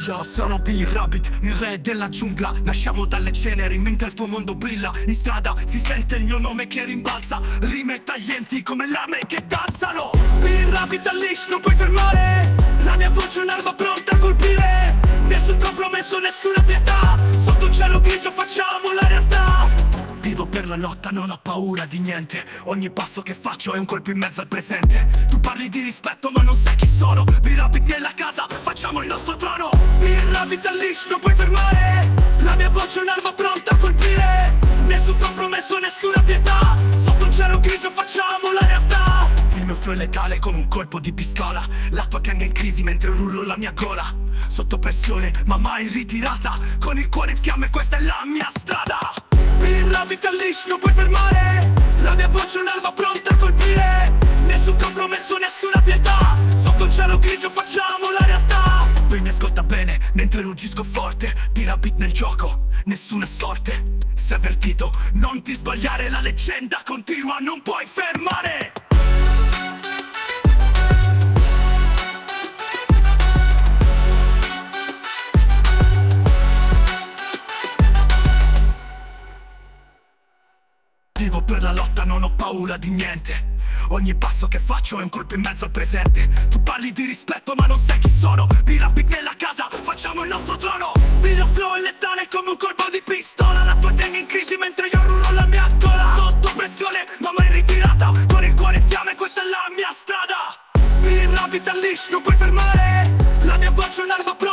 Io sono Billy Rabbit, il re della giungla. Nasciamo dalle ceneri mentre il tuo mondo brilla. In strada si sente il mio nome che rimbalza. Rime taglienti come lame che danzano. Billy Rabbit all'ish, non puoi fermare. La mia voce è un'arma pronta a colpire. Nessun compromesso, nessuna pietà. Sotto un cielo grigio facciamo la realtà. Vivo per la lotta, non ho paura di niente. Ogni passo che faccio è un colpo in mezzo al presente. Tu parli di rispetto ma non sai chi sono. Billy Rabbit nella casa, facciamo il nostro trono. Billy Rabbit all'ish, non puoi fermare. La mia voce è un'arma pronta a colpire. Nessun compromesso, nessuna pietà. Sotto un cielo grigio facciamo la realtà. Il mio flow è letale come un colpo di pistola. La tua gang è in crisi mentre rullo la mia gola. Sotto pressione ma mai ritirata. Con il cuore in fiamme questa è la mia strada. Billy Rabbit all'ish, non puoi fermare. La mia voce è un'arma pronta a colpire. Nessun compromesso, nessuna pietà. Sotto il cielo grigio facciamo la realtà. Lui mi ascolta bene mentre ruggisco forte. Billy Rabbit nel gioco, nessuna sorte. Sei avvertito, non ti sbagliare. La leggenda continua, non puoi fermare. Vivo per la lotta, non ho paura di niente. Ogni passo che faccio è un colpo in mezzo al presente. Tu parli di rispetto ma non sai chi sono. Billy Rabbit nella casa, facciamo il nostro trono. Billy flow è letale come un colpo di pistola. La tua gang è in crisi mentre io rullo la mia gola. Sotto pressione ma mai ritirata. Con il cuore in fiamme questa è la mia strada. Billy Rabbit all'ish, non puoi fermare. La mia voce è un'arma pronta